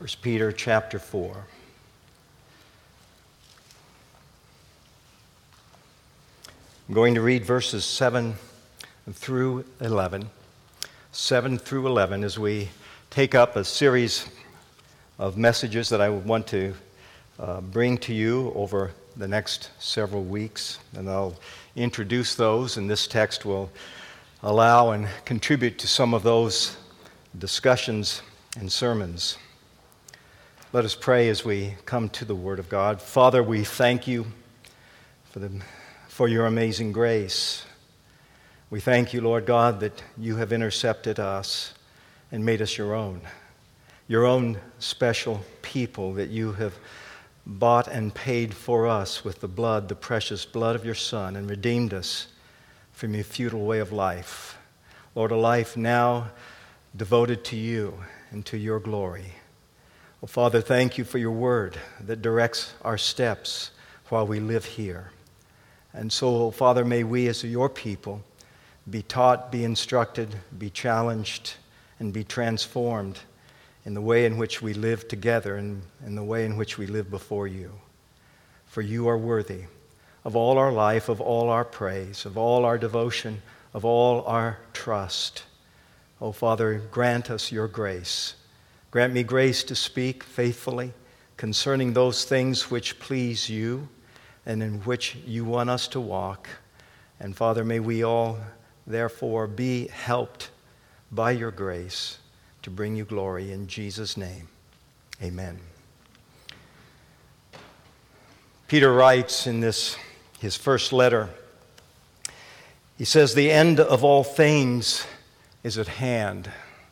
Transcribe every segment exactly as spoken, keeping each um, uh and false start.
First Peter chapter four. I'm going to read verses seven through eleven. seven through eleven as we take up a series of messages that I want to uh, bring to you over the next several weeks. And I'll introduce those, and this text will allow and contribute to some of those discussions and sermons. Let us pray as we come to the Word of God. Father, we thank you for the, for your amazing grace. We thank you, Lord God, that you have intercepted us and made us your own, your own special people, that you have bought and paid for us with the blood, the precious blood of your Son, and redeemed us from your futile way of life. Lord, a life now devoted to you and to your glory. Well, Father, thank you for your word that directs our steps while we live here. And so, Father, may we as your people be taught, be instructed, be challenged, and be transformed in the way in which we live together and in the way in which we live before you. For you are worthy of all our life, of all our praise, of all our devotion, of all our trust. Oh, Father, grant us your grace. Grant me grace to speak faithfully concerning those things which please you and in which you want us to walk. And Father, may we all therefore be helped by your grace to bring you glory in Jesus' name. Amen. Peter writes in this, his first letter, he says, "The end of all things is at hand.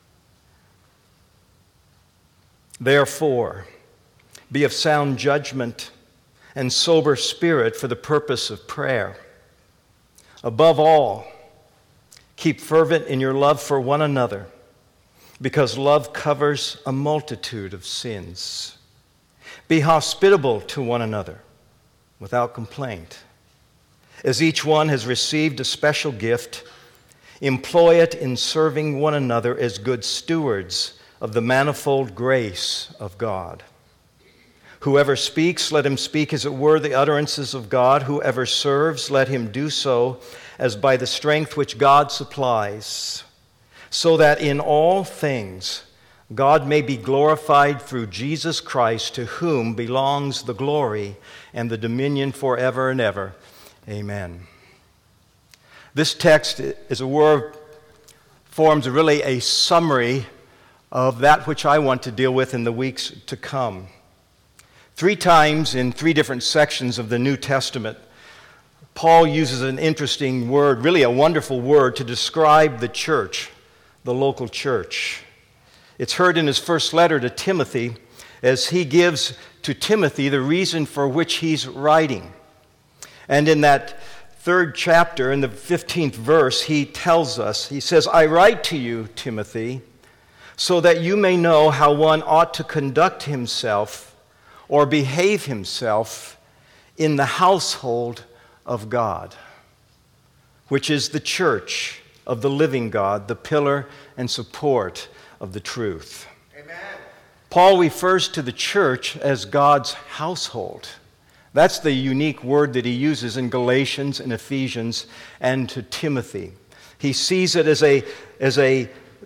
Therefore, be of sound judgment and sober spirit for the purpose of prayer. Above all, keep fervent in your love for one another, because love covers a multitude of sins. Be hospitable to one another without complaint. As each one has received a special gift, employ it in serving one another as good stewards of the manifold grace of God. Whoever speaks, let him speak as it were the utterances of God. Whoever serves, let him do so as by the strength which God supplies, so that in all things God may be glorified through Jesus Christ, to whom belongs the glory and the dominion forever and ever. Amen." This text, as a word, forms really a summary of that which I want to deal with in the weeks to come. Three times in three different sections of the New Testament, Paul uses an interesting word, really a wonderful word, to describe the church, the local church. It's heard in his first letter to Timothy as he gives to Timothy the reason for which he's writing. And in that third chapter, in the fifteenth verse, he tells us, he says, "I write to you, Timothy, so that you may know how one ought to conduct himself or behave himself in the household of God, which is the church of the living God, the pillar and support of the truth." Amen. Paul refers to the church as God's household. That's the unique word that he uses in Galatians and Ephesians and to Timothy. He sees it as a, as a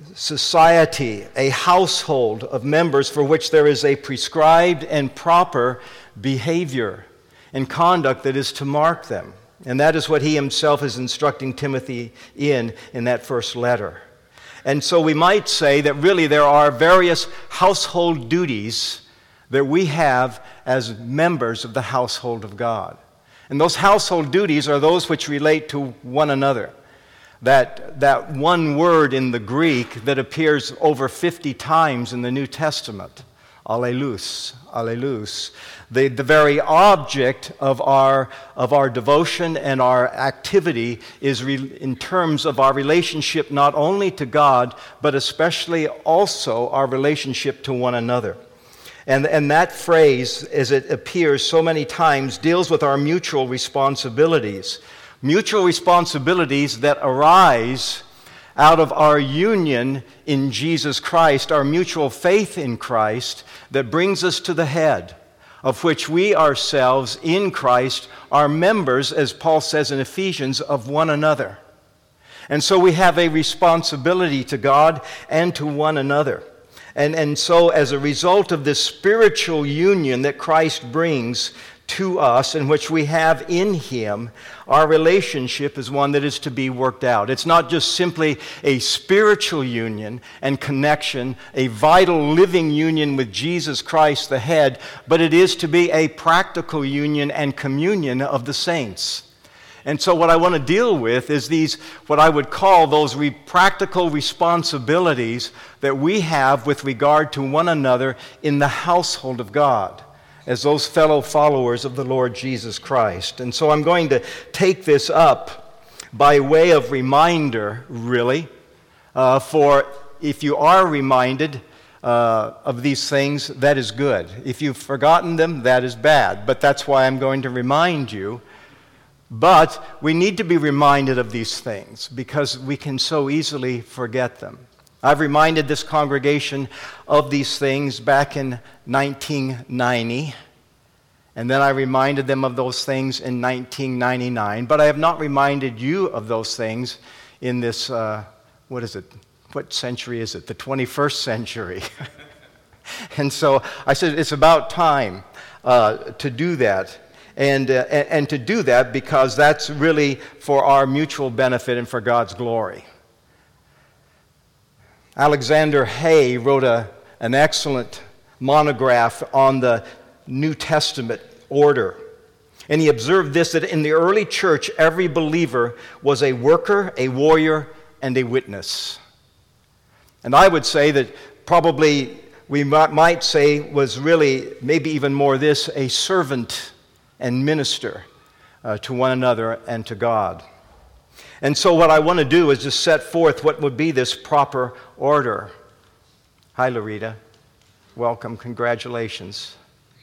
society, a household of members for which there is a prescribed and proper behavior and conduct that is to mark them. And that is what he himself is instructing Timothy in, in that first letter. And so we might say that really there are various household duties that we have as members of the household of God. And those household duties are those which relate to one another. That, that one word in the Greek that appears over fifty times in the New Testament, allelus, allelus, the, the very object of our, of our devotion and our activity is re, in terms of our relationship not only to God, but especially also our relationship to one another. And, and that phrase, as it appears so many times, deals with our mutual responsibilities. Mutual responsibilities that arise out of our union in Jesus Christ, our mutual faith in Christ, that brings us to the head, of which we ourselves in Christ are members, as Paul says in Ephesians, of one another. And so we have a responsibility to God and to one another. And, and so as a result of this spiritual union that Christ brings to us, in which we have in Him, our relationship is one that is to be worked out. It's not just simply a spiritual union and connection, a vital living union with Jesus Christ the head, but it is to be a practical union and communion of the saints. And so what I want to deal with is these, what I would call those re- practical responsibilities that we have with regard to one another in the household of God, as those fellow followers of the Lord Jesus Christ. And so I'm going to take this up by way of reminder, really, uh, for if you are reminded uh, of these things, that is good. If you've forgotten them, that is bad. But that's why I'm going to remind you. But we need to be reminded of these things because we can so easily forget them. I've reminded this congregation of these things back in nineteen ninety, and then I reminded them of those things in nineteen ninety-nine, but I have not reminded you of those things in this, uh, what is it, what century is it, the twenty-first century. And so I said it's about time uh, to do that. And, uh, and to do that because that's really for our mutual benefit and for God's glory. Alexander Hay wrote a, an excellent monograph on the New Testament order. And he observed this, that in the early church, every believer was a worker, a warrior, and a witness. And I would say that probably we might say was really, maybe even more this, a servant and minister uh, to one another and to God. And so what I want to do is just set forth what would be this proper order. Hi, Loretta. Welcome. Congratulations.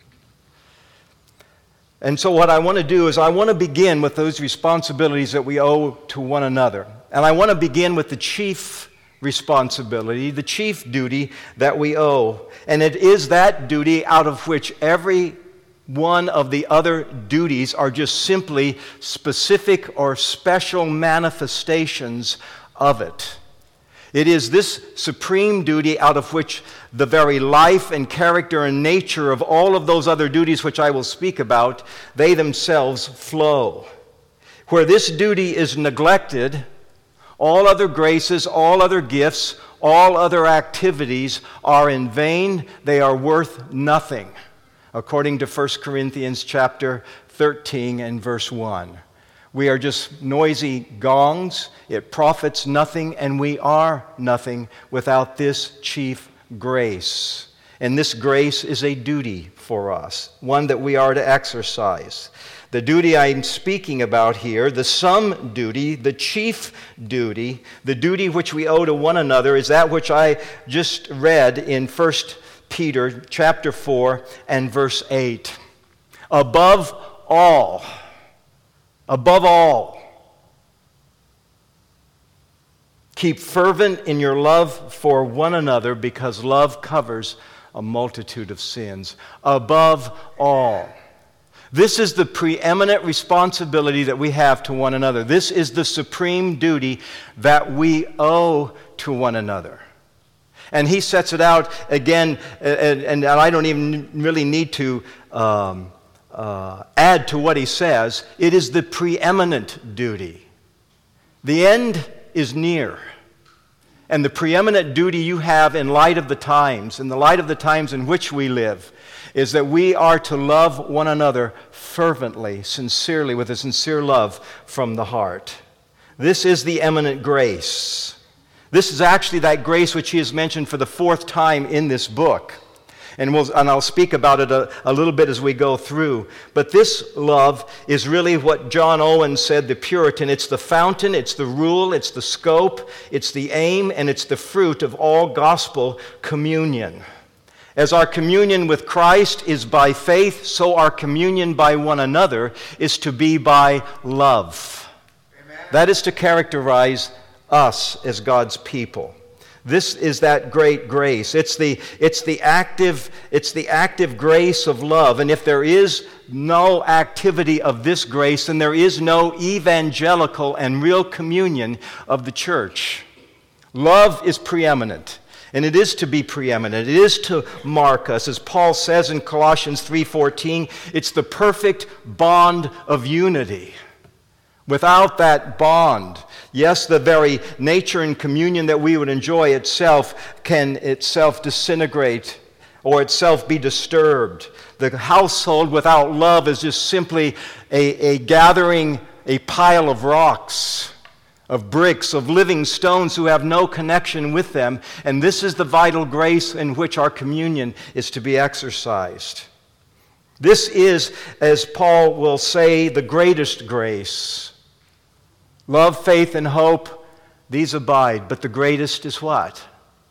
And so what I want to do is I want to begin with those responsibilities that we owe to one another. And I want to begin with the chief responsibility, the chief duty that we owe. And it is that duty out of which every one of the other duties are just simply specific or special manifestations of it. It is this supreme duty out of which the very life and character and nature of all of those other duties which I will speak about, they themselves flow. Where this duty is neglected, all other graces, all other gifts, all other activities are in vain. They are worth nothing, according to First Corinthians chapter thirteen and verse one. We are just noisy gongs. It profits nothing, and we are nothing without this chief grace. And this grace is a duty for us, one that we are to exercise. The duty I'm speaking about here, the sum duty, the chief duty, the duty which we owe to one another is that which I just read in First Peter chapter four and verse eight. Above all, above all, keep fervent in your love for one another because love covers a multitude of sins. Above all. This is the preeminent responsibility that we have to one another. This is the supreme duty that we owe to one another. And he sets it out again, and, and I don't even really need to um, uh, add to what he says. It is the preeminent duty. The end is near. And the preeminent duty you have in light of the times, in the light of the times in which we live, is that we are to love one another fervently, sincerely, with a sincere love from the heart. This is the eminent grace. This is actually that grace which he has mentioned for the fourth time in this book. And, we'll, and I'll speak about it a, a little bit as we go through. But this love is really what John Owen said, the Puritan. It's the fountain, it's the rule, it's the scope, it's the aim, and it's the fruit of all gospel communion. As our communion with Christ is by faith, so our communion by one another is to be by love. Amen. That is to characterize us as God's people. This is that great grace. It's the, it's the active, it's the active grace of love. And if there is no activity of this grace, then there is no evangelical and real communion of the church. Love is preeminent. And it is to be preeminent. It is to mark us. As Paul says in Colossians three fourteen, it's the perfect bond of unity. Without that bond, yes, the very nature and communion that we would enjoy itself can itself disintegrate or itself be disturbed. The household without love is just simply a, a gathering, a pile of rocks, of bricks, of living stones who have no connection with them. And this is the vital grace in which our communion is to be exercised. This is, as Paul will say, the greatest grace. Love, faith, and hope, these abide. But the greatest is what?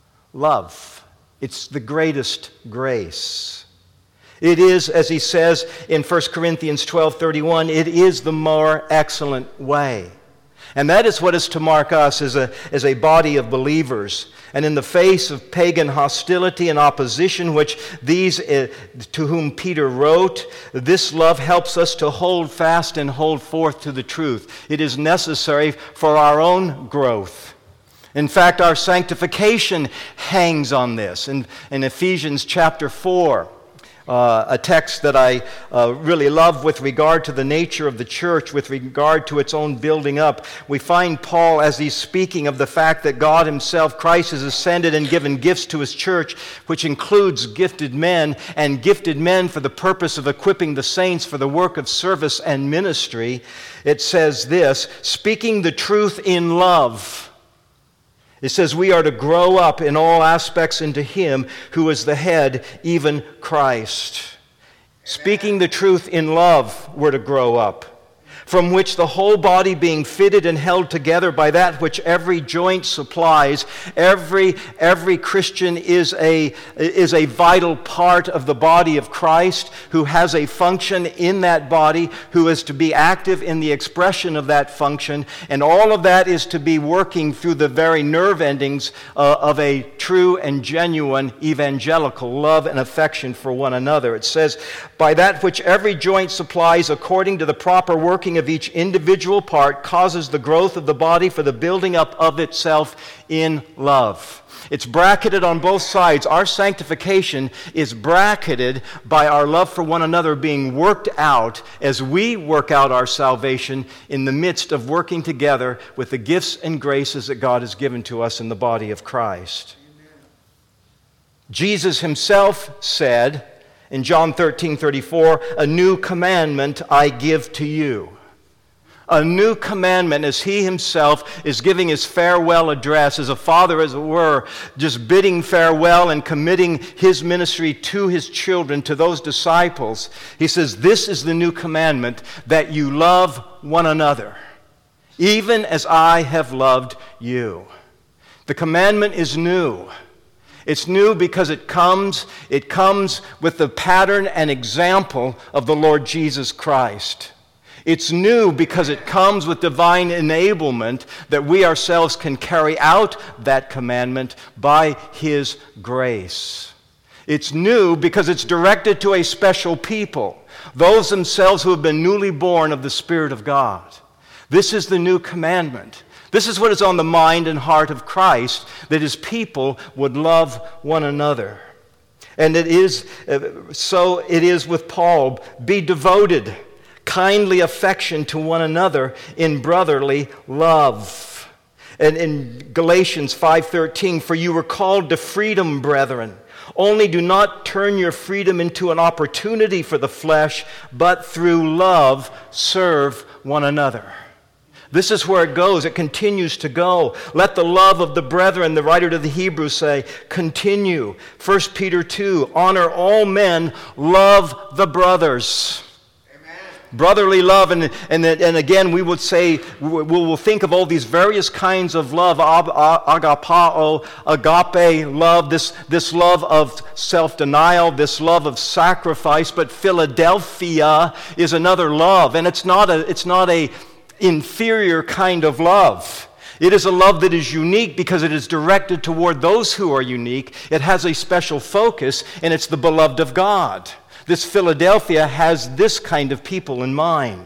Love. It's the greatest grace. It is, as he says in First Corinthians twelve thirty-one, it is the more excellent way. And that is what is to mark us as a, as a body of believers. And in the face of pagan hostility and opposition, which these uh, to whom Peter wrote, this love helps us to hold fast and hold forth to the truth. It is necessary for our own growth. In fact, our sanctification hangs on this. In, in Ephesians chapter four, Uh, a text that I uh, really love with regard to the nature of the church, with regard to its own building up. We find Paul, as he's speaking of the fact that God himself, Christ, has ascended and given gifts to his church, which includes gifted men, and gifted men for the purpose of equipping the saints for the work of service and ministry. It says this, speaking the truth in love. It says we are to grow up in all aspects into Him who is the head, even Christ. Speaking the truth in love, we're to grow up, from which the whole body being fitted and held together by that which every joint supplies. Every, every Christian is a, is a vital part of the body of Christ, who has a function in that body, who is to be active in the expression of that function, and all of that is to be working through the very nerve endings uh, of a true and genuine evangelical love and affection for one another. It says, by that which every joint supplies according to the proper working of each individual part causes the growth of the body for the building up of itself in love. It's bracketed on both sides. Our sanctification is bracketed by our love for one another being worked out as we work out our salvation in the midst of working together with the gifts and graces that God has given to us in the body of Christ. Amen. Jesus himself said in John thirteen thirty-four, a new commandment I give to you. A new commandment, as he himself is giving his farewell address, as a father, as it were, just bidding farewell and committing his ministry to his children, to those disciples. He says, this is the new commandment, that you love one another, even as I have loved you. The commandment is new. It's new because it comes, it comes with the pattern and example of the Lord Jesus Christ. It's new because it comes with divine enablement that we ourselves can carry out that commandment by His grace. It's new because it's directed to a special people, those themselves who have been newly born of the Spirit of God. This is the new commandment. This is what is on the mind and heart of Christ, that His people would love one another. And it is, uh, so it is with Paul, be devoted, kindly affection to one another in brotherly love. And in Galatians five thirteen, for you were called to freedom, brethren. Only do not turn your freedom into an opportunity for the flesh, but through love serve one another. This is where it goes. It continues to go. Let the love of the brethren, the writer to the Hebrews say, continue. First Peter two, honor all men, love the brothers. Amen. Brotherly love, and, and, and again we would say, we will think of all these various kinds of love, agapao, agape love, this, this love of self-denial, this love of sacrifice, but Philadelphia is another love, and it's not a, it's not a inferior kind of love. It is a love that is unique because it is directed toward those who are unique. It has a special focus, and it's the beloved of God. This Philadelphia has this kind of people in mind.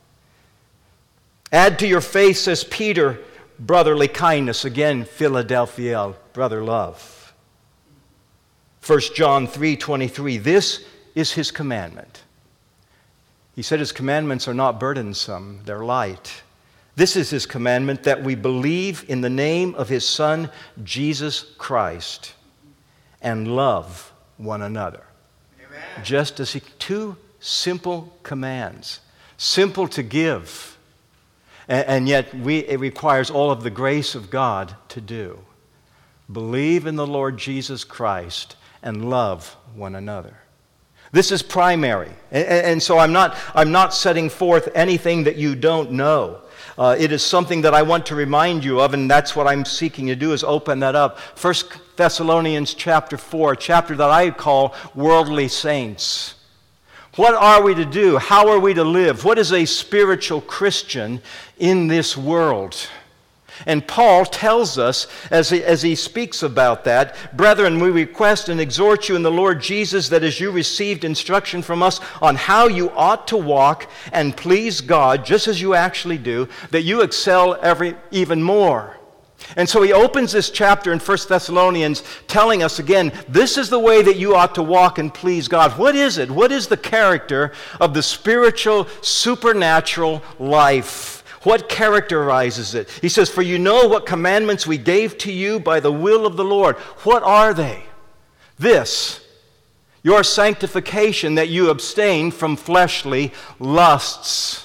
Add to your faith, says Peter, brotherly kindness. Again, Philadelphia, brother love. First John three twenty-three, this is his commandment. He said his commandments are not burdensome, they're light. This is his commandment, that we believe in the name of his Son, Jesus Christ, and love one another. Amen. Just as he, two simple commands, simple to give, and, and yet we, it requires all of the grace of God to do. Believe in the Lord Jesus Christ and love one another. This is primary, and, and so I'm not, I'm not setting forth anything that you don't know. Uh, it is something that I want to remind you of, and that's what I'm seeking to do, is open that up. First Thessalonians chapter four, a chapter that I call Worldly Saints. What are we to do? How are we to live? What is a spiritual Christian in this world? And Paul tells us, as he, as he speaks about that, brethren, we request and exhort you in the Lord Jesus that as you received instruction from us on how you ought to walk and please God, just as you actually do, that you excel every even more. And so he opens this chapter in First Thessalonians telling us again, this is the way that you ought to walk and please God. What is it? What is the character of the spiritual, supernatural life? What characterizes it? He says, for you know what commandments we gave to you by the will of the Lord. What are they? This, your sanctification, that you abstain from fleshly lusts,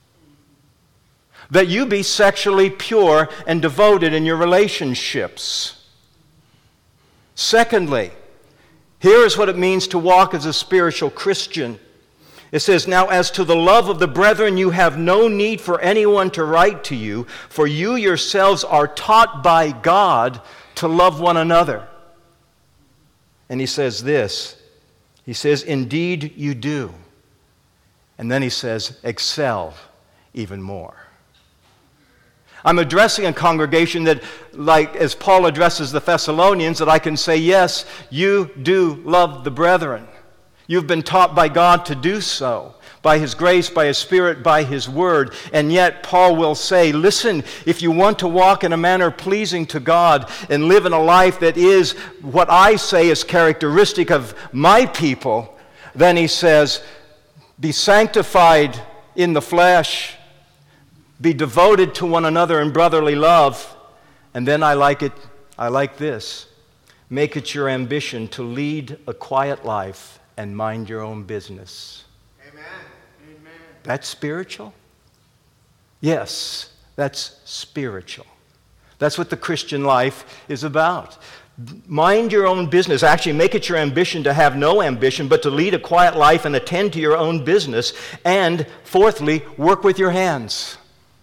that you be sexually pure and devoted in your relationships. Secondly, here is what it means to walk as a spiritual Christian. It says, now as to the love of the brethren, you have no need for anyone to write to you, for you yourselves are taught by God to love one another. And he says this, he says, indeed you do. And then he says, excel even more. I'm addressing a congregation that, like as Paul addresses the Thessalonians, that I can say, yes, you do love the brethren. You've been taught by God to do so, by His grace, by His Spirit, by His Word. And yet Paul will say, listen, if you want to walk in a manner pleasing to God and live in a life that is what I say is characteristic of my people, then he says, be sanctified in the flesh, be devoted to one another in brotherly love. And then I like it, I like this, make it your ambition to lead a quiet life and mind your own business. Amen. Amen. That's spiritual? Yes, that's spiritual. That's what the Christian life is about. Mind your own business. Actually, make it your ambition to have no ambition, but to lead a quiet life and attend to your own business. And fourthly, work with your hands.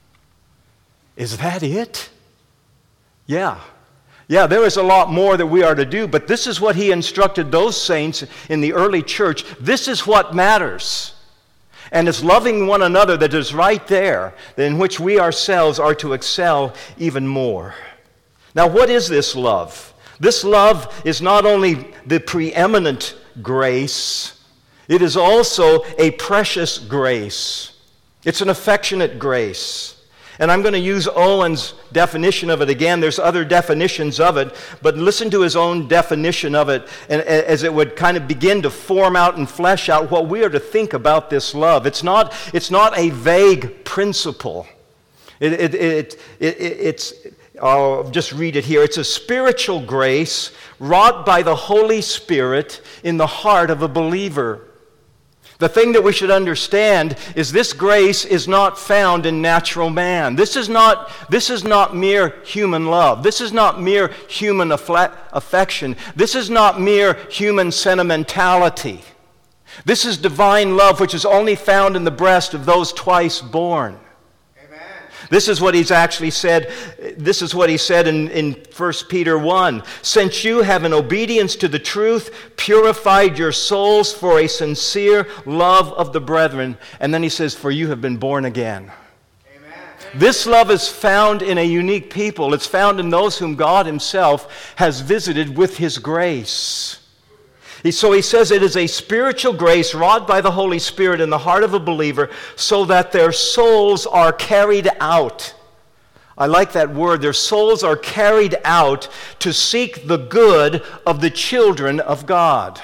Is that it? Yeah. Yeah, there is a lot more that we are to do, but this is what he instructed those saints in the early church. This is what matters. And it's loving one another that is right there, in which we ourselves are to excel even more. Now, what is this love? This love is not only the preeminent grace, it is also a precious grace. It's an affectionate grace. And I'm going to use Owen's definition of it again. There's other definitions of it, but listen to his own definition of it, and as it would kind of begin to form out and flesh out what we are to think about this love. It's not, it's not a vague principle. It, it, it, it, it's, I'll just read it here. It's a spiritual grace wrought by the Holy Spirit in the heart of a believer. The thing that we should understand is this grace is not found in natural man. This is not, this is not mere human love. This is not mere human affle- affection. This is not mere human sentimentality. This is divine love which is only found in the breast of those twice born. This is what he's actually said. This is what he said in, in First Peter one. Since you have in obedience to the truth purified your souls for a sincere love of the brethren. And then he says, for you have been born again. Amen. This love is found in a unique people. It's found in those whom God himself has visited with his grace. So he says it is a spiritual grace wrought by the Holy Spirit in the heart of a believer so that their souls are carried out. I like that word. Their souls are carried out to seek the good of the children of God.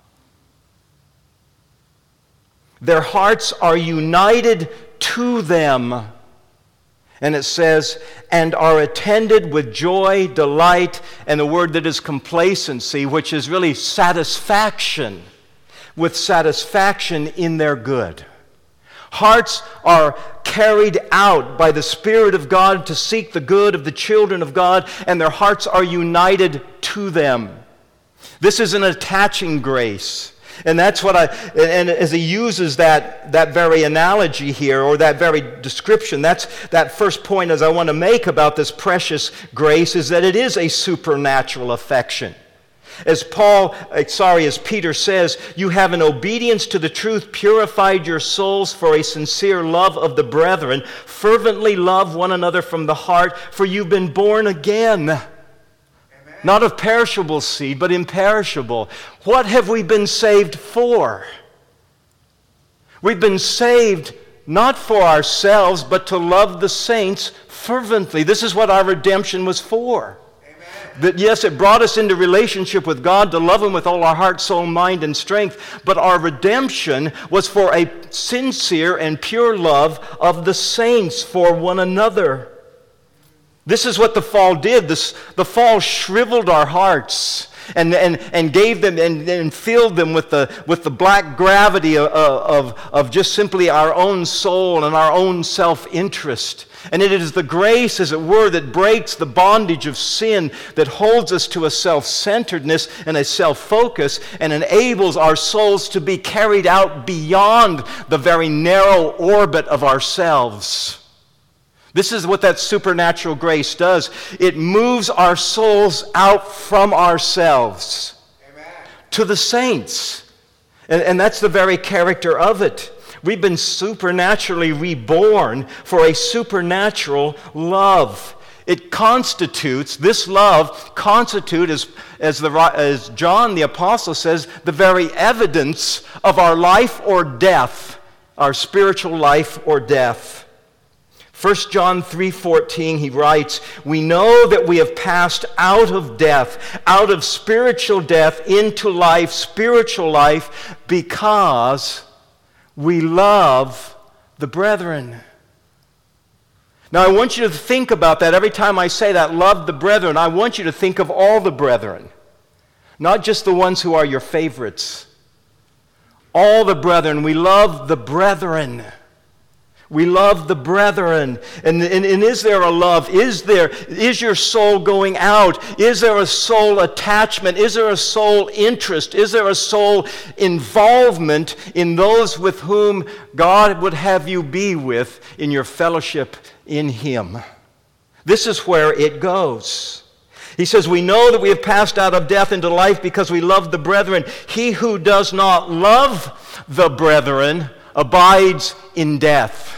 Their hearts are united to them. And it says, and are attended with joy, delight, and the word that is complacency, which is really satisfaction, with satisfaction in their good. Hearts are carried out by the Spirit of God to seek the good of the children of God, and their hearts are united to them. This is an attaching grace. And that's what I, and as he uses that, that very analogy here, or that very description, that's that first point as I want to make about this precious grace, is that it is a supernatural affection. As Paul, sorry, as Peter says, you have in obedience to the truth purified your souls for a sincere love of the brethren. Fervently love one another from the heart, for you've been born again. Not of perishable seed, but imperishable. What have we been saved for? We've been saved not for ourselves, but to love the saints fervently. This is what our redemption was for. Amen. That yes, it brought us into relationship with God to love him with all our heart, soul, mind, and strength, but our redemption was for a sincere and pure love of the saints for one another. This is what the fall did. This, the fall shriveled our hearts and, and, and gave them and, and filled them with the, with the black gravity of, of, of just simply our own soul and our own self-interest. And it is the grace, as it were, that breaks the bondage of sin, that holds us to a self-centeredness and a self-focus and enables our souls to be carried out beyond the very narrow orbit of ourselves. This is what that supernatural grace does. It moves our souls out from ourselves. Amen. To the saints. And, and that's the very character of it. We've been supernaturally reborn for a supernatural love. It constitutes, this love constitutes, as, as, the, as John the Apostle says, the very evidence of our life or death, our spiritual life or death. First John three fourteen, he writes, we know that we have passed out of death, out of spiritual death into life, spiritual life, because we love the brethren. Now I want you to think about that every time I say that, love the brethren. I want you to think of all the brethren, not just the ones who are your favorites. All the brethren, we love the brethren. We love the brethren. And, and, and is there a love? Is there, is your soul going out? Is there a soul attachment? Is there a soul interest? Is there a soul involvement in those with whom God would have you be with in your fellowship in Him? This is where it goes. He says, we know that we have passed out of death into life because we love the brethren. He who does not love the brethren abides in death.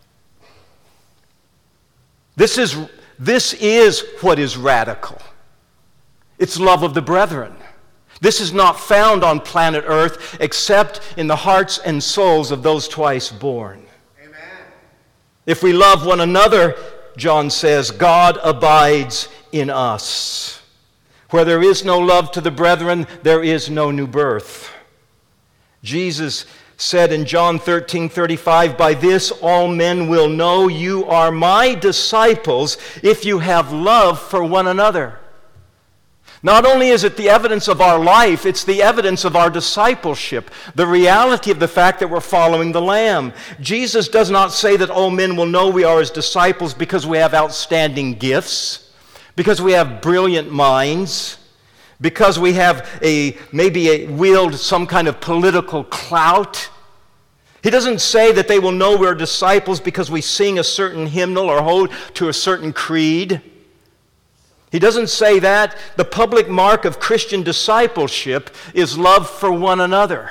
This is, this is what is radical. It's love of the brethren. This is not found on planet Earth except in the hearts and souls of those twice born. Amen. If we love one another, John says, God abides in us. Where there is no love to the brethren, there is no new birth. Jesus said in John thirteen thirty-five, by this all men will know you are my disciples if you have love for one another. Not only is it the evidence of our life, it's the evidence of our discipleship, the reality of the fact that we're following the Lamb. Jesus does not say that all men will know we are his disciples because we have outstanding gifts, because we have brilliant minds, because we have a maybe a, wield some kind of political clout. He doesn't say that they will know we're disciples because we sing a certain hymnal or hold to a certain creed. He doesn't say that. The public mark of Christian discipleship is love for one another.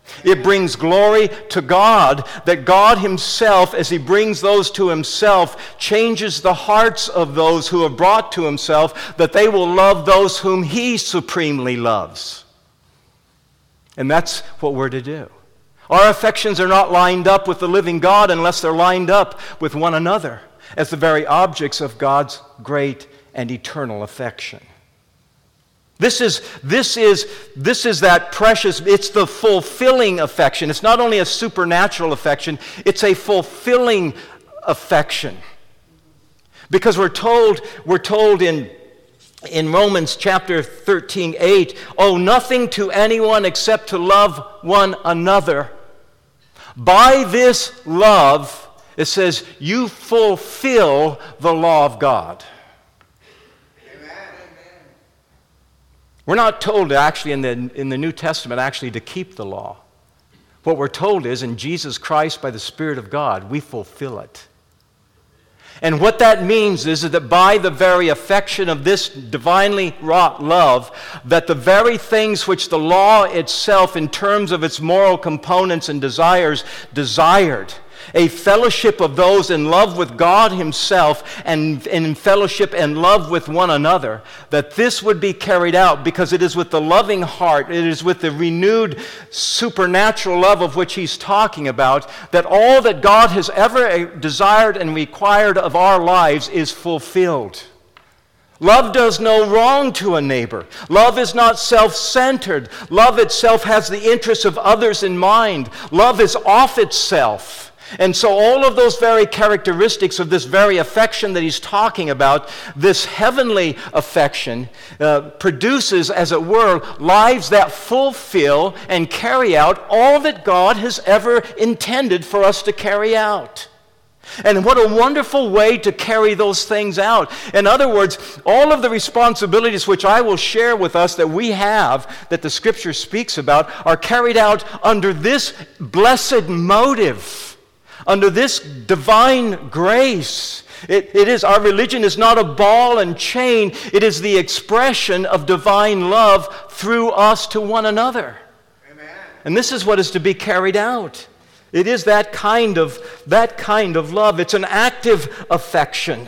It brings glory to God, that God himself, as he brings those to himself, changes the hearts of those who are brought to himself, that they will love those whom he supremely loves. And that's what we're to do. Our affections are not lined up with the living God unless they're lined up with one another as the very objects of God's great and eternal affection. This is, this is, this is that precious, it's the fulfilling affection. It's not only a supernatural affection, it's a fulfilling affection. Because we're told, we're told in, in Romans chapter thirteen, eight, owe nothing to anyone except to love one another. By this love, it says, you fulfill the law of God. We're not told to actually in the, in the New Testament actually to keep the law. What we're told is in Jesus Christ by the Spirit of God, we fulfill it. And what that means is that by the very affection of this divinely wrought love, that the very things which the law itself in terms of its moral components and desires desired, a fellowship of those in love with God himself and, and in fellowship and love with one another, that this would be carried out because it is with the loving heart, it is with the renewed supernatural love of which he's talking about, that all that God has ever desired and required of our lives is fulfilled. Love does no wrong to a neighbor. Love is not self-centered. Love itself has the interests of others in mind. Love is off itself. And so all of those very characteristics of this very affection that he's talking about, this heavenly affection, uh, produces, as it were, lives that fulfill and carry out all that God has ever intended for us to carry out. And what a wonderful way to carry those things out. In other words, all of the responsibilities which I will share with us that we have, that the Scripture speaks about, are carried out under this blessed motive. Under this divine grace. It, it is, our religion is not a ball and chain. It is the expression of divine love through us to one another. Amen. And this is what is to be carried out. It is that kind of, that kind of love. It's an active affection.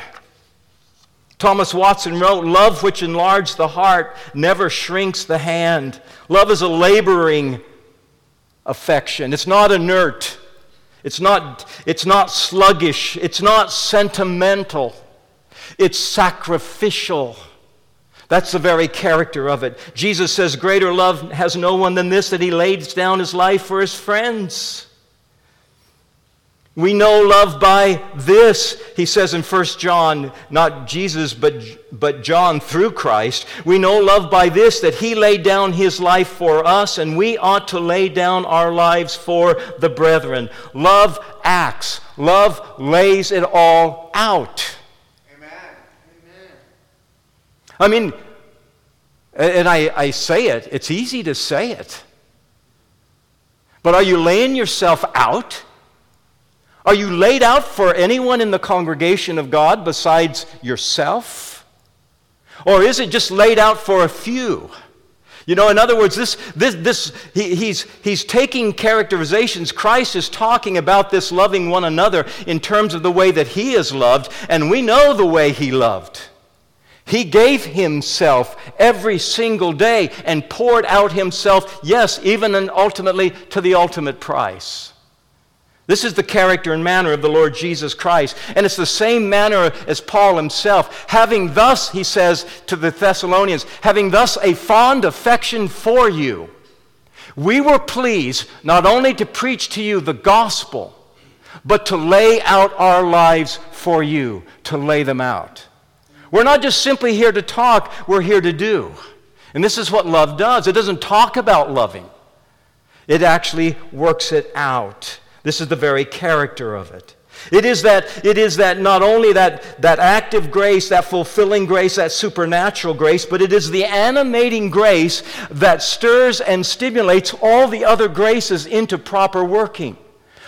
Thomas Watson wrote, love which enlarges the heart never shrinks the hand. Love is a laboring affection. It's not inert. It's not, it's not sluggish. It's not sentimental. It's sacrificial. That's the very character of it. Jesus says, greater love has no one than this, that he lays down his life for his friends. We know love by this, he says in First John, not Jesus, but, but John through Christ. We know love by this, that he laid down his life for us, and we ought to lay down our lives for the brethren. Love acts. Love lays it all out. Amen. Amen. I mean, and I, I say it, it's easy to say it. But are you laying yourself out? Are you laid out for anyone in the congregation of God besides yourself? Or is it just laid out for a few? You know, in other words, this, this, this, he, he's, he's taking characterizations. Christ is talking about this loving one another in terms of the way that he is loved, and we know the way he loved. He gave himself every single day and poured out himself, yes, even and ultimately to the ultimate price. This is the character and manner of the Lord Jesus Christ. And it's the same manner as Paul himself. Having thus, he says to the Thessalonians, having thus a fond affection for you, we were pleased not only to preach to you the gospel, but to lay out our lives for you, to lay them out. We're not just simply here to talk, we're here to do. And this is what love does. It doesn't talk about loving. It actually works it out. This is the very character of it. It is that, it is that not only that, that active grace, that fulfilling grace, that supernatural grace, but it is the animating grace that stirs and stimulates all the other graces into proper working.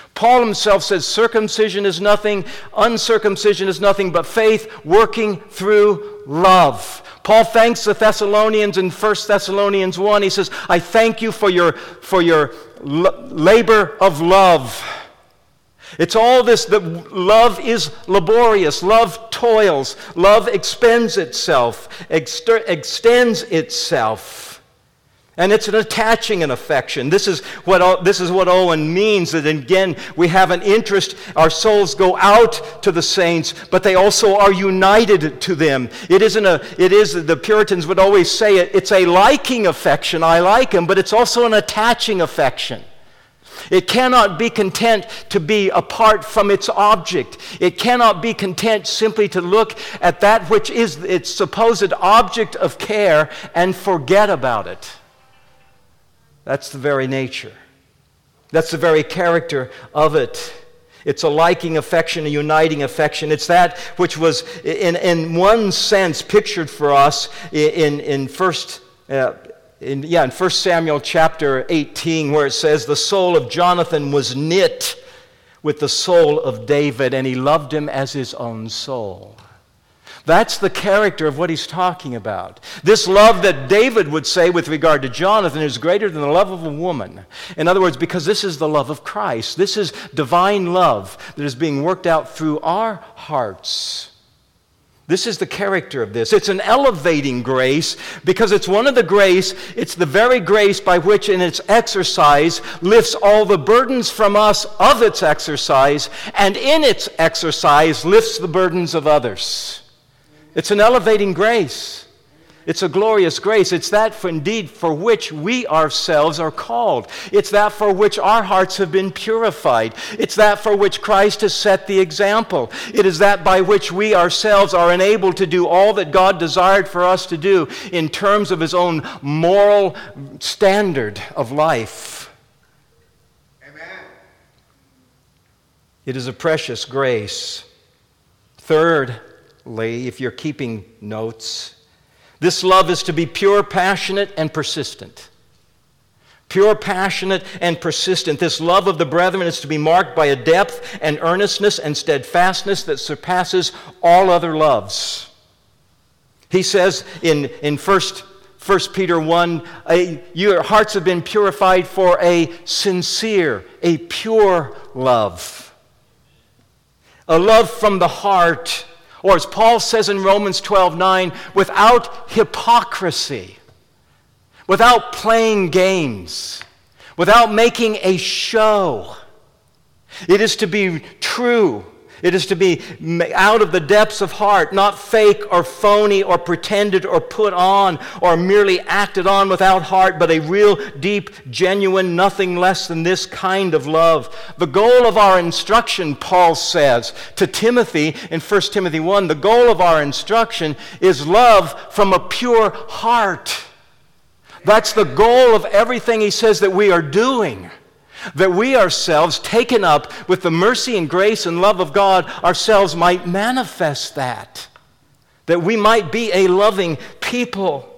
Paul himself says circumcision is nothing, uncircumcision is nothing but faith working through love. Paul thanks the Thessalonians in First Thessalonians one. He says, I thank you for your, for your l- labor of love. It's all this, that love is laborious, love toils, love expends itself, exter- extends itself. And it's an attaching an affection. This is what this is what Owen means, that again we have an interest. Our souls go out to the saints, but they also are united to them. It isn't a, it is, the Puritans would always say it, it's a liking affection. I like him, but it's also an attaching affection. It cannot be content to be apart from its object. It cannot be content simply to look at that which is its supposed object of care and forget about it. That's the very nature. That's the very character of it. It's a liking affection, a uniting affection. It's that which was, in, in one sense, pictured for us in, in first, uh, in, yeah, in First Samuel chapter eighteen, where it says, the soul of Jonathan was knit with the soul of David, and he loved him as his own soul. That's the character of what he's talking about. This love that David would say with regard to Jonathan is greater than the love of a woman. In other words, because this is the love of Christ. This is divine love that is being worked out through our hearts. This is the character of this. It's an elevating grace because it's one of the grace, it's the very grace by which in its exercise lifts all the burdens from us of its exercise, and in its exercise lifts the burdens of others. It's an elevating grace. It's a glorious grace. It's that for indeed for which we ourselves are called. It's that for which our hearts have been purified. It's that for which Christ has set the example. It is that by which we ourselves are enabled to do all that God desired for us to do in terms of his own moral standard of life. Amen. It is a precious grace. Third, if you're keeping notes, this love is to be pure, passionate, and persistent. Pure, passionate, and persistent. This love of the brethren is to be marked by a depth and earnestness and steadfastness that surpasses all other loves. He says in, in First Peter one, a, your hearts have been purified for a sincere, a pure love. A love from the heart. Or as Paul says in Romans twelve nine, without hypocrisy, without playing games, without making a show. It is to be true. It is to be out of the depths of heart, not fake or phony or pretended or put on or merely acted on without heart, but a real, deep, genuine, nothing less than this kind of love. The goal of our instruction, Paul says to Timothy in First Timothy one, the goal of our instruction is love from a pure heart. That's the goal of everything he says that we are doing. That we ourselves, taken up with the mercy and grace and love of God, ourselves might manifest that. That we might be a loving people.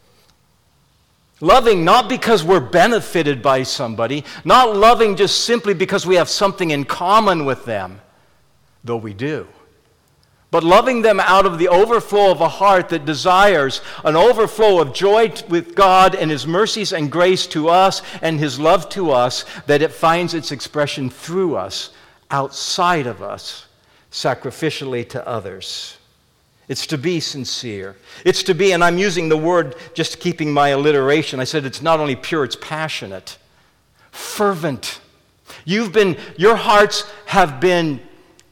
Loving not because we're benefited by somebody, not loving just simply because we have something in common with them, though we do. But loving them out of the overflow of a heart that desires an overflow of joy with God and his mercies and grace to us and his love to us, that it finds its expression through us, outside of us, sacrificially to others. It's to be sincere. It's to be, and I'm using the word just keeping my alliteration. I said it's not only pure, it's passionate, fervent. You've been, your hearts have been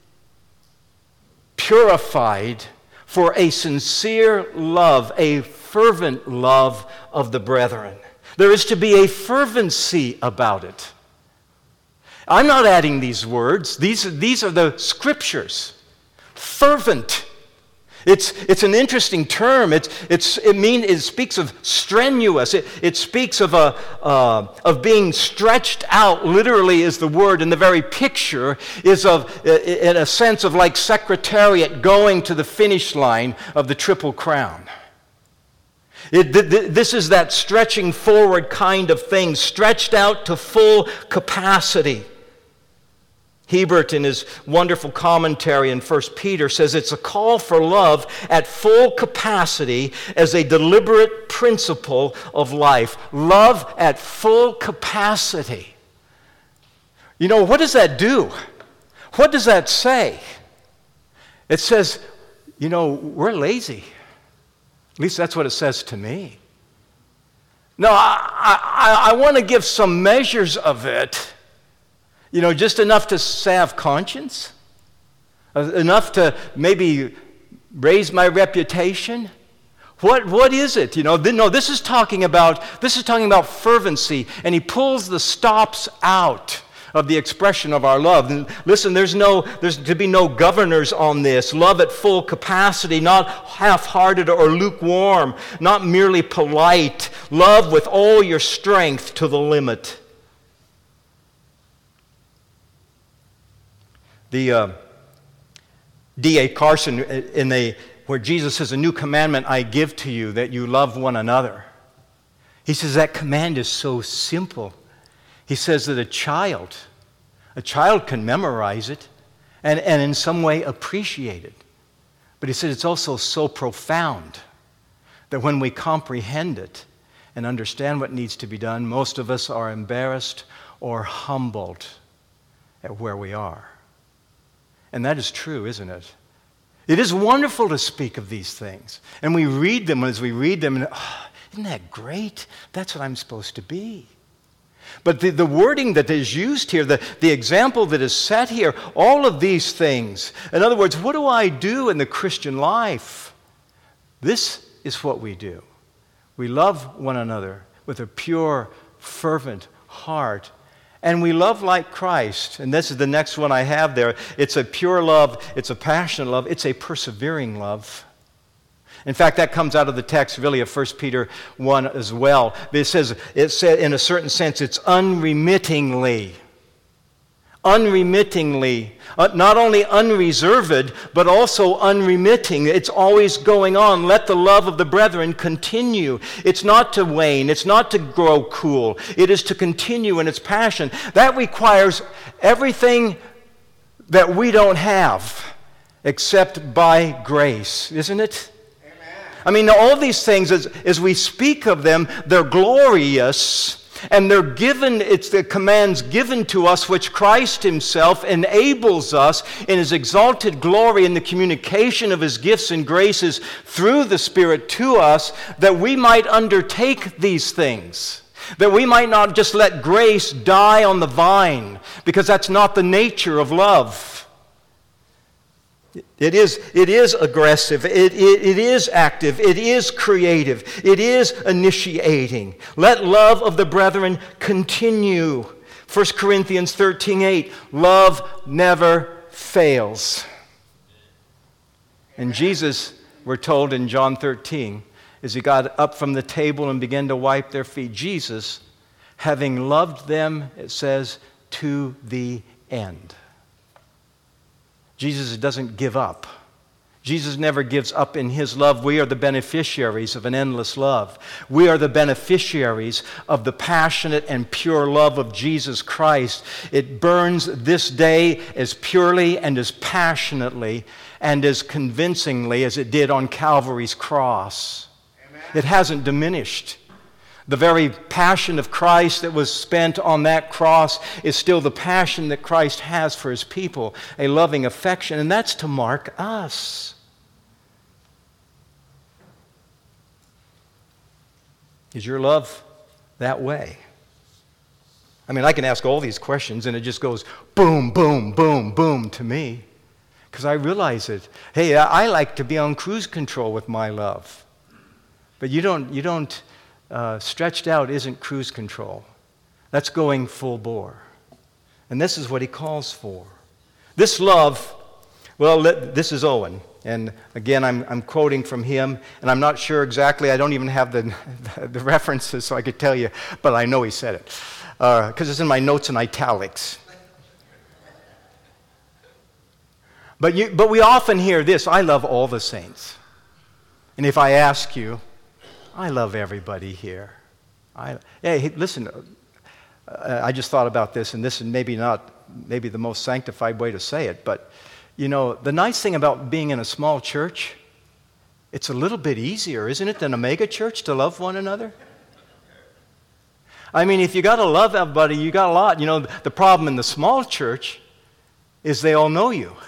purified for a sincere love, a fervent love of the brethren. There is to be a fervency about it. I'm not adding these words. These, these are the scriptures. Fervent. It's, it's an interesting term. It's, it's, it, mean, it speaks of strenuous. It, it speaks of, a, uh, of being stretched out, literally is the word, and the very picture is of, in a sense of like Secretariat going to the finish line of the Triple Crown. It, th- th- this is that stretching forward kind of thing, stretched out to full capacity. Hebert, in his wonderful commentary in First Peter, says it's a call for love at full capacity as a deliberate principle of life. Love at full capacity. You know, what does that do? What does that say? It says, you know, we're lazy. At least that's what it says to me. No, I, I, I want to give some measures of it. You know, just enough to salve conscience, enough to maybe raise my reputation. What what is it? You know, no, this is talking about this is talking about fervency, and he pulls the stops out of the expression of our love. And listen, there's no there's to be no governors on this. Love at full capacity, not half-hearted or lukewarm, not merely polite. Love with all your strength to the limit. The uh, D A Carson, in the, where Jesus says, a new commandment I give to you, that you love one another. He says that command is so simple. He says that a child, a child can memorize it and, and in some way appreciate it. But he said it's also so profound that when we comprehend it and understand what needs to be done, most of us are embarrassed or humbled at where we are. And that is true, isn't it? It is wonderful to speak of these things. And we read them as we read them, and oh, isn't that great? That's what I'm supposed to be. But the, the wording that is used here, the, the example that is set here, all of these things. In other words, what do I do in the Christian life? This is what we do. We love one another with a pure, fervent heart. And we love like Christ. And this is the next one I have there. It's a pure love. It's a passionate love. It's a persevering love. In fact, that comes out of the text really of First Peter one as well. It says, it said in a certain sense, it's unremittingly. Unremittingly. Uh, not only unreserved, but also unremitting. It's always going on. Let the love of the brethren continue. It's not to wane. It's not to grow cool. It is to continue in its passion. That requires everything that we don't have except by grace, isn't it? I mean, all these things, as, as we speak of them, they're glorious, and they're given, it's the commands given to us, which Christ himself enables us in his exalted glory in the communication of his gifts and graces through the Spirit to us, that we might undertake these things. That we might not just let grace die on the vine, because that's not the nature of love. It is, it is aggressive, it, it, it is active, it is creative, it is initiating. Let love of the brethren continue. First Corinthians thirteen eight, love never fails. And Jesus, we're told in John thirteen, as he got up from the table and began to wipe their feet, Jesus, having loved them, it says, to the end. Jesus doesn't give up. Jesus never gives up in his love. We are the beneficiaries of an endless love. We are the beneficiaries of the passionate and pure love of Jesus Christ. It burns this day as purely and as passionately and as convincingly as it did on Calvary's cross. Amen. It hasn't diminished. The very passion of Christ that was spent on that cross is still the passion that Christ has for his people, a loving affection, and that's to mark us. Is your love that way? I mean, I can ask all these questions and it just goes boom, boom, boom, boom to me, because I realize it. Hey, I like to be on cruise control with my love, but you don't, you don't, Uh, stretched out isn't cruise control. That's going full bore. And this is what he calls for. This love, well, let, this is Owen. And again, I'm, I'm quoting from him, and I'm not sure exactly, I don't even have the, the, the references so I could tell you, but I know he said it. Because uh, it's in my notes in italics. But, you, but we often hear this, I love all the saints. And if I ask you, I love everybody here. I, hey, listen, uh, I just thought about this, and this is maybe not maybe the most sanctified way to say it, but, you know, the nice thing about being in a small church, it's a little bit easier, isn't it, than a mega church to love one another? I mean, if you got to love everybody, you got a lot. You know, the problem in the small church is they all know you.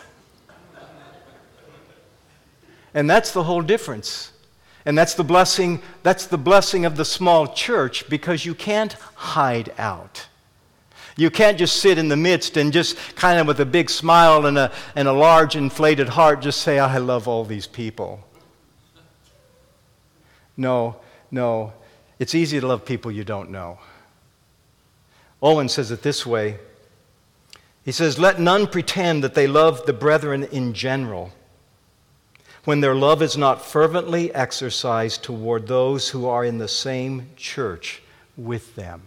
And that's the whole difference. And that's the blessing, that's the blessing of the small church, because you can't hide out. You can't just sit in the midst and just kind of with a big smile and a, and a large inflated heart just say, I love all these people. No, no. It's easy to love people you don't know. Owen says it this way. He says, let none pretend that they love the brethren in general, when their love is not fervently exercised toward those who are in the same church with them.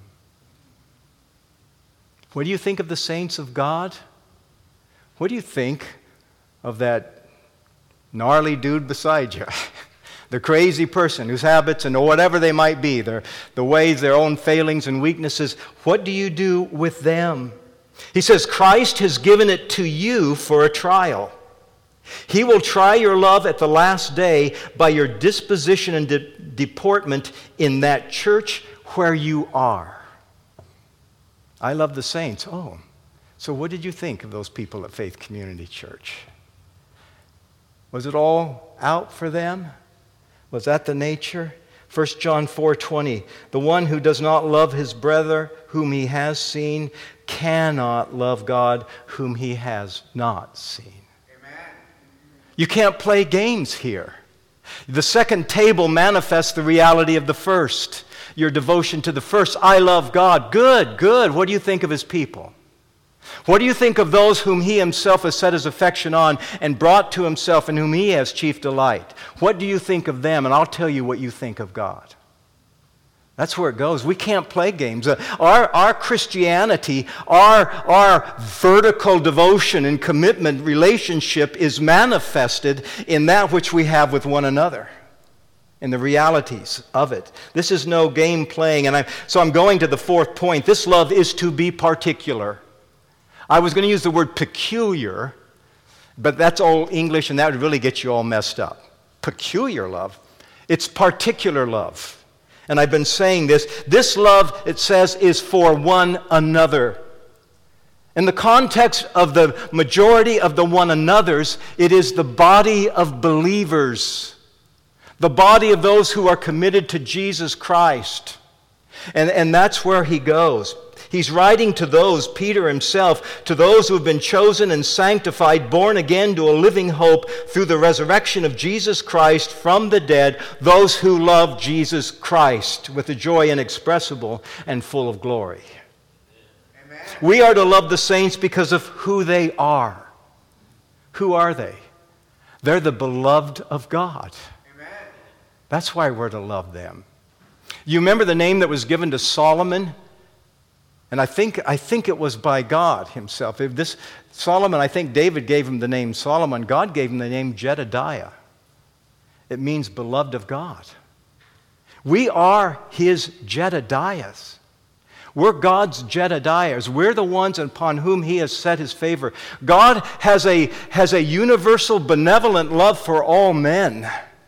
What do you think of the saints of God? What do you think of that gnarly dude beside you? The crazy person whose habits and whatever they might be, their, the ways, their own failings and weaknesses, what do you do with them? He says, Christ has given it to you for a trial. He will try your love at the last day by your disposition and de- deportment in that church where you are. I love the saints. Oh, so what did you think of those people at Faith Community Church? Was it all out for them? Was that the nature? First John four twenty, the one who does not love his brother whom he has seen cannot love God whom he has not seen. Amen. You can't play games here. The second table manifests the reality of the first. Your devotion to the first. I love God. Good, good. What do you think of his people? What do you think of those whom he himself has set his affection on and brought to himself and whom he has chief delight? What do you think of them? And I'll tell you what you think of God. That's where it goes. We can't play games. Uh, our, our Christianity, our, our vertical devotion and commitment relationship is manifested in that which we have with one another, in the realities of it. This is no game playing. And I, so I'm going to the fourth point. This love is to be particular. I was going to use the word peculiar, but that's old English, and that would really get you all messed up. Peculiar love. It's particular love. And I've been saying this. This love, it says, is for one another. In the context of the majority of the one another's, it is the body of believers, the body of those who are committed to Jesus Christ. And, and that's where he goes. He's writing to those, Peter himself, to those who have been chosen and sanctified, born again to a living hope through the resurrection of Jesus Christ from the dead, those who love Jesus Christ with a joy inexpressible and full of glory. Amen. We are to love the saints because of who they are. Who are they? They're the beloved of God. Amen. That's why we're to love them. You remember the name that was given to Solomon? And I think I think it was by God himself. If this Solomon, I think David gave him the name Solomon. God gave him the name Jedediah. It means beloved of God. We are his Jedediahs. We're God's Jedediahs. We're the ones upon whom he has set his favor. God has a, has a universal benevolent love for all men.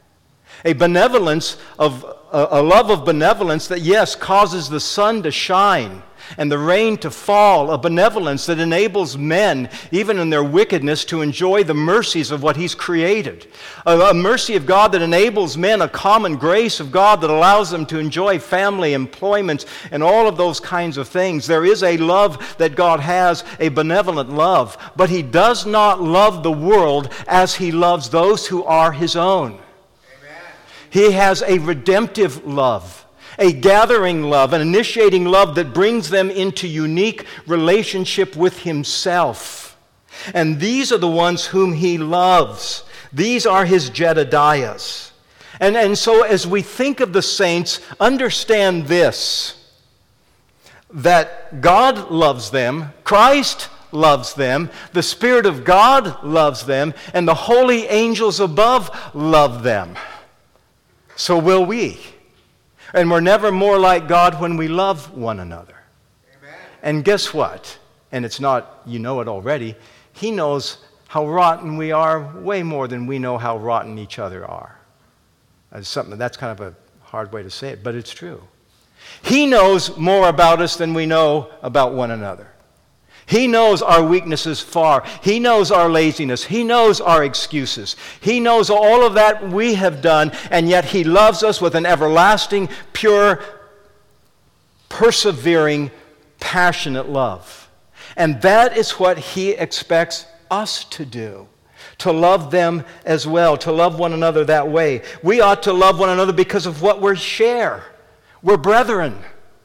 A benevolence of a, a love of benevolence that, yes, causes the sun to shine and the rain to fall, a benevolence that enables men, even in their wickedness, to enjoy the mercies of what he's created. A, a mercy of God that enables men, a common grace of God that allows them to enjoy family, employment, and all of those kinds of things. There is a love that God has, a benevolent love, but he does not love the world as he loves those who are his own. Amen. He has a redemptive love, a gathering love, an initiating love that brings them into unique relationship with himself. And these are the ones whom he loves. These are his Jedediahs. And, and so as we think of the saints, understand this, that God loves them, Christ loves them, the Spirit of God loves them, and the holy angels above love them. So will we. And we're never more like God when we love one another. Amen. And guess what? and it's not, you know it already, he knows how rotten we are way more than we know how rotten each other are. That's something, that's kind of a hard way to say it, but it's true. He knows more about us than we know about one another. He knows our weaknesses far. He knows our laziness. He knows our excuses. He knows all of that we have done, and yet he loves us with an everlasting, pure, persevering, passionate love. And that is what he expects us to do, to love them as well, to love one another that way. We ought to love one another because of what we share. We're brethren.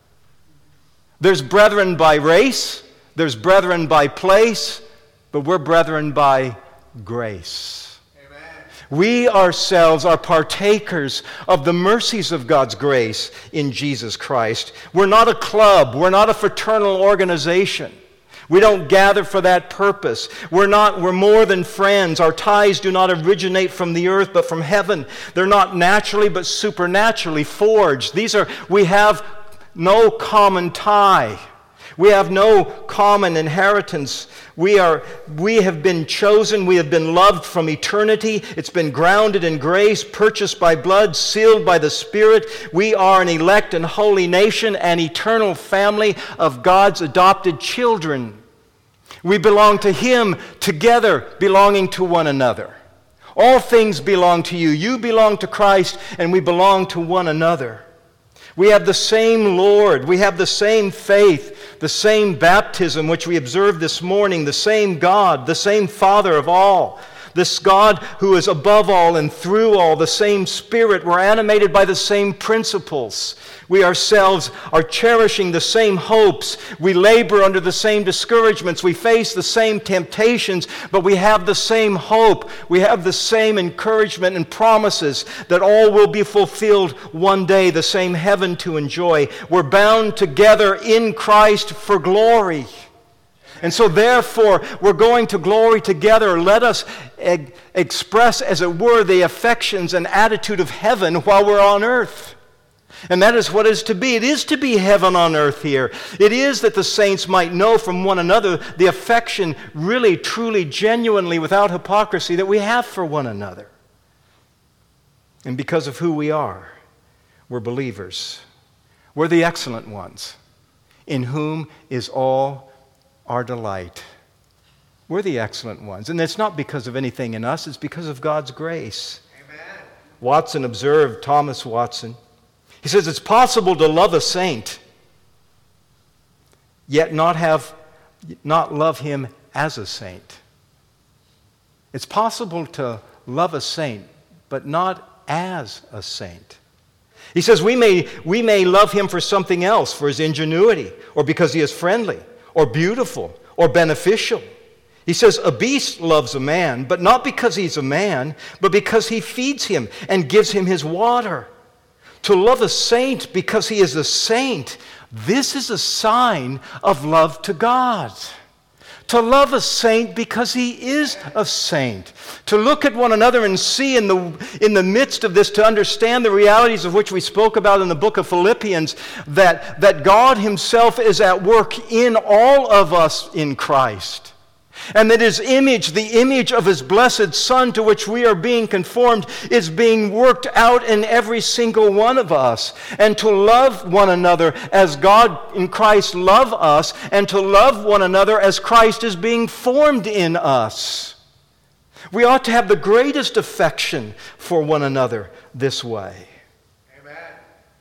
There's brethren by race, there's brethren by place, but we're brethren by grace. Amen. We ourselves are partakers of the mercies of God's grace in Jesus Christ. We're not a club. We're not a fraternal organization. We don't gather for that purpose. We're not, we're more than friends. Our ties do not originate from the earth, but from heaven. They're not naturally, but supernaturally forged. These are, we have no common tie. We have no common inheritance. We are, we have been chosen. We have been loved from eternity. It's been grounded in grace, purchased by blood, sealed by the Spirit. We are an elect and holy nation, an eternal family of God's adopted children. We belong to Him together, belonging to one another. All things belong to you. You belong to Christ, and we belong to one another. We have the same Lord. We have the same faith, the same baptism, which we observed this morning, the same God, the same Father of all, this God who is above all and through all, the same Spirit. We're animated by the same principles. We ourselves are cherishing the same hopes. We labor under the same discouragements. We face the same temptations, but we have the same hope. We have the same encouragement and promises that all will be fulfilled one day, the same heaven to enjoy. We're bound together in Christ for glory. And so therefore, we're going to glory together. Let us e- express, as it were, the affections and attitude of heaven while we're on earth. And that is what it is to be. It is to be heaven on earth here. It is that the saints might know from one another the affection, really, truly, genuinely, without hypocrisy, that we have for one another. And because of who we are, we're believers. We're the excellent ones, in whom is all our delight. We're the excellent ones. And it's not because of anything in us, it's because of God's grace. Amen. Watson observed, Thomas Watson, he says it's possible to love a saint, yet not have, not love him as a saint. It's possible to love a saint, but not as a saint. He says we may, we may love him for something else, for his ingenuity, or because he is friendly, or beautiful, or beneficial. He says a beast loves a man, but not because he's a man, but because he feeds him and gives him his water. To love a saint because he is a saint, this is a sign of love to God. To love a saint because he is a saint. To look at one another and see in the, in the midst of this, to understand the realities of which we spoke about in the book of Philippians, that, that God himself is at work in all of us in Christ. And that his image, the image of his blessed Son to which we are being conformed, is being worked out in every single one of us. And to love one another as God in Christ love us, and to love one another as Christ is being formed in us. We ought to have the greatest affection for one another this way. Amen.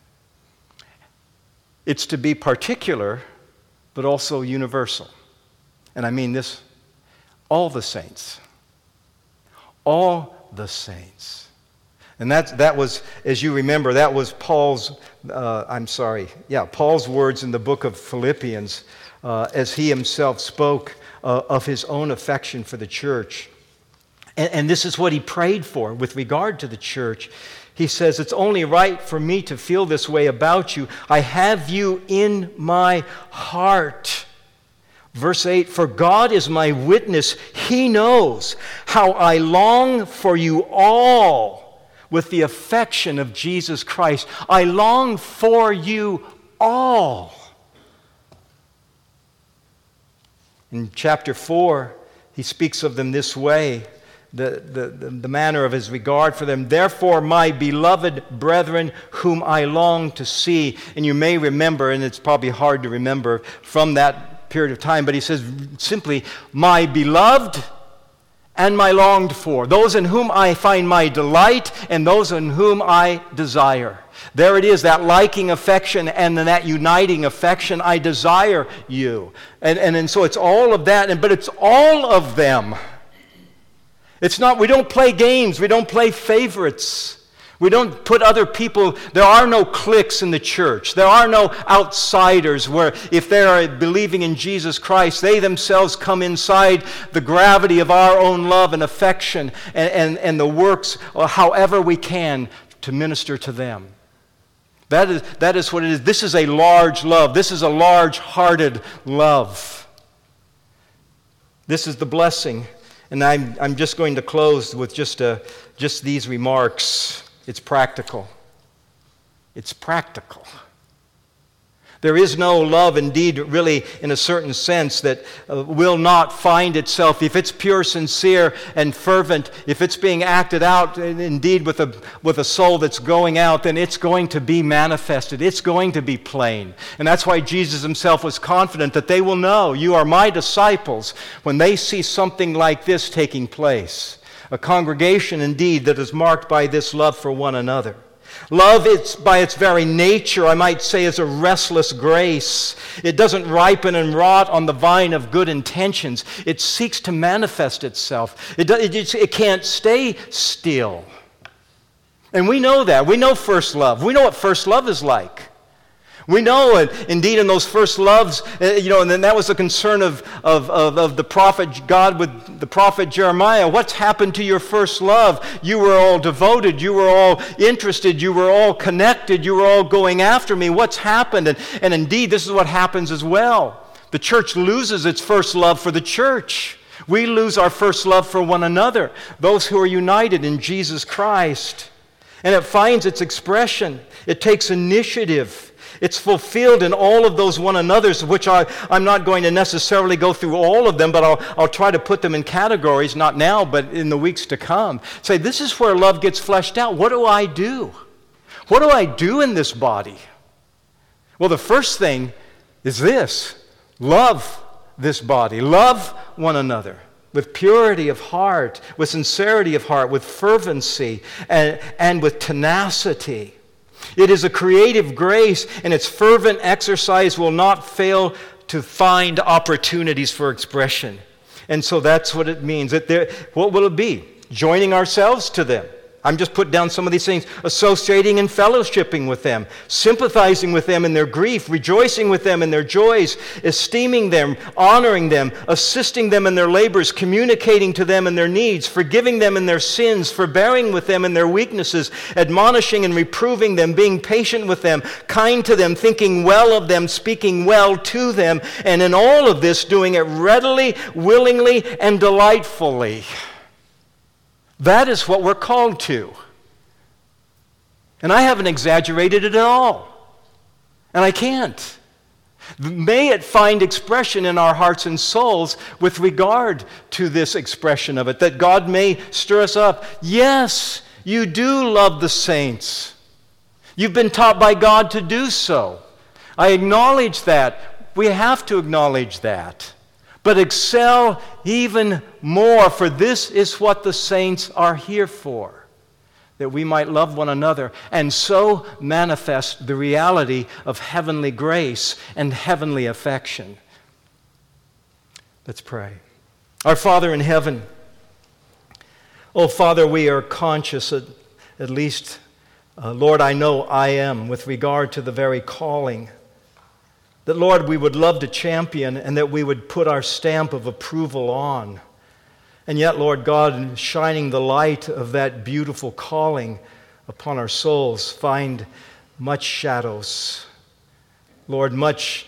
It's to be particular, but also universal. And I mean this. All the saints. All the saints. And that, that was, as you remember, that was Paul's, uh, I'm sorry, yeah, Paul's words in the book of Philippians uh, as he himself spoke uh, of his own affection for the church. And, and this is what he prayed for with regard to the church. He says, it's only right for me to feel this way about you. I have you in my heart. Verse eight, for God is my witness. He knows how I long for you all with the affection of Jesus Christ. I long for you all. In chapter four, he speaks of them this way, the, the, the, the manner of his regard for them. Therefore, my beloved brethren, whom I long to see. And you may remember, and it's probably hard to remember from that period of time, but he says simply, my beloved and my longed for, those in whom I find my delight and those in whom I desire. There it is, that liking affection and then that uniting affection. I desire you. And, and, and so it's all of that, and, but it's all of them. It's not, we don't play games, we don't play favorites. We don't put other people, there are no cliques in the church. There are no outsiders where if they are believing in Jesus Christ, they themselves come inside the gravity of our own love and affection and, and, and the works, however we can, to minister to them. That is, that is what it is. This is a large love. This is a large-hearted love. This is the blessing. And I'm, I'm just going to close with just, a, just these remarks. It's practical. It's practical. There is no love, indeed, really, in a certain sense, that uh, will not find itself. If it's pure, sincere, and fervent, if it's being acted out, indeed, with a, with a soul that's going out, then it's going to be manifested. It's going to be plain. And that's why Jesus himself was confident that they will know, you are my disciples, when they see something like this taking place. A congregation, indeed, that is marked by this love for one another. Love, it's by its very nature, I might say, is a restless grace. It doesn't ripen and rot on the vine of good intentions. It seeks to manifest itself. It, does, it, it can't stay still. And we know that. We know first love. We know what first love is like. We know, and indeed, in those first loves, you know, and then that was the concern of, of, of, of the prophet God with the prophet Jeremiah. What's happened to your first love? You were all devoted. You were all interested. You were all connected. You were all going after me. What's happened? And, and indeed, this is what happens as well. The church loses its first love for the church. We lose our first love for one another, those who are united in Jesus Christ. And it finds its expression. It takes initiative. It's fulfilled in all of those one another's, which I, I'm not going to necessarily go through all of them, but I'll, I'll try to put them in categories, not now, but in the weeks to come. Say, this is where love gets fleshed out. What do I do? What do I do in this body? Well, the first thing is this. Love this body. Love one another with purity of heart, with sincerity of heart, with fervency, and, and with tenacity. It is a creative grace, and its fervent exercise will not fail to find opportunities for expression. And so that's what it means. That there, what will it be? Joining ourselves to them. I'm just putting down some of these things. Associating and fellowshipping with them. Sympathizing with them in their grief. Rejoicing with them in their joys. Esteeming them. Honoring them. Assisting them in their labors. Communicating to them in their needs. Forgiving them in their sins. Forbearing with them in their weaknesses. Admonishing and reproving them. Being patient with them. Kind to them. Thinking well of them. Speaking well to them. And in all of this, doing it readily, willingly, and delightfully. That is what we're called to. And I haven't exaggerated it at all. And I can't. May it find expression in our hearts and souls with regard to this expression of it, that God may stir us up. Yes, you do love the saints. You've been taught by God to do so. I acknowledge that. We have to acknowledge that. But excel even more, for this is what the saints are here for, that we might love one another and so manifest the reality of heavenly grace and heavenly affection. Let's pray. Our Father in heaven, oh Father, we are conscious, at, at least, uh, Lord, I know I am, with regard to the very calling that, Lord, we would love to champion and that we would put our stamp of approval on. And yet, Lord God, shining the light of that beautiful calling upon our souls, find much shadows. Lord, much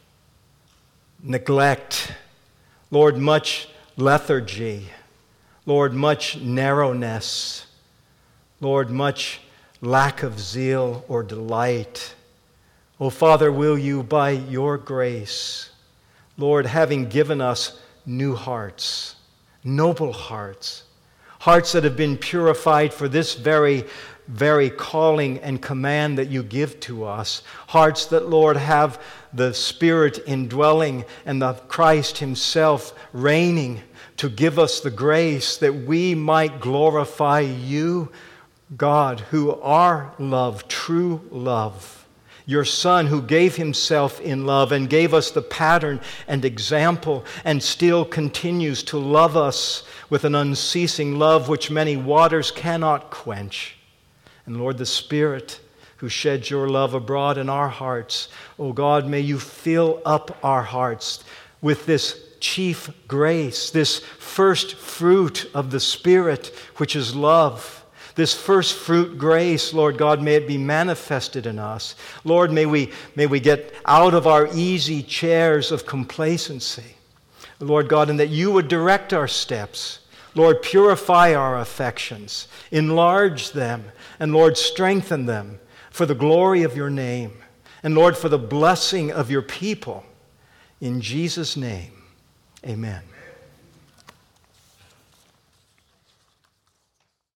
neglect. Lord, much lethargy. Lord, much narrowness. Lord, much lack of zeal or delight. Oh, Father, will you, by your grace, Lord, having given us new hearts, noble hearts, hearts that have been purified for this very, very calling and command that you give to us, hearts that, Lord, have the Spirit indwelling and the Christ himself reigning to give us the grace that we might glorify you, God, who are love, true love. Your Son who gave himself in love and gave us the pattern and example and still continues to love us with an unceasing love which many waters cannot quench. And Lord, the Spirit who sheds your love abroad in our hearts, oh God, may you fill up our hearts with this chief grace, this first fruit of the Spirit, which is love. This first fruit grace, Lord God, may it be manifested in us. Lord, may we, may we get out of our easy chairs of complacency, Lord God, and that you would direct our steps. Lord, purify our affections, enlarge them, and Lord, strengthen them for the glory of your name, and Lord, for the blessing of your people. In Jesus' name, amen.